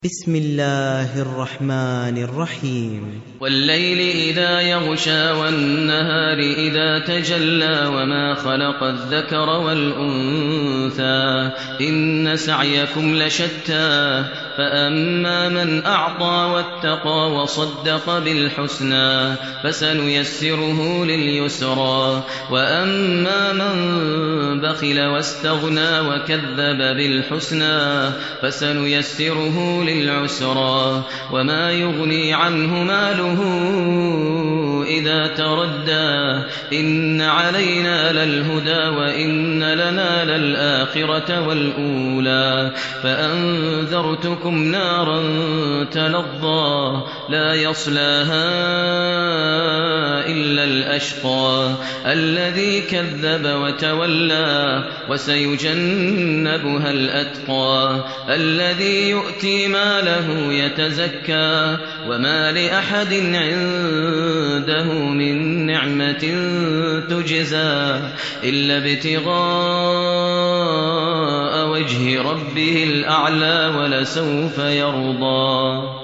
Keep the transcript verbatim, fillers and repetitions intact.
بسم الله الرحمن الرحيم والليل إذا يغشى والنهار إذا تجلى وما خلق الذكر والأنثى إن سعيكم لشتى فأما من أعطى واتقى وصدق بالحسنى فسنيسره لليسرى وأما من بخل واستغنى وكذب بالحسنى فسنيسره للعسرى وما يغني عنه ماله إذا تردى إن علينا للهدى وإن لنا للآخرة والأولى فأنذرتكم نارا تلظى لا يصلاها إلا الأشقى الذي كذب وتولى وسيجنبها الأتقى الذي يؤتي ماله يتزكى وما لأحد عنده من نعمة تجزى إلا ابتغاء وجه ربه الأعلى ولسوف يرضى.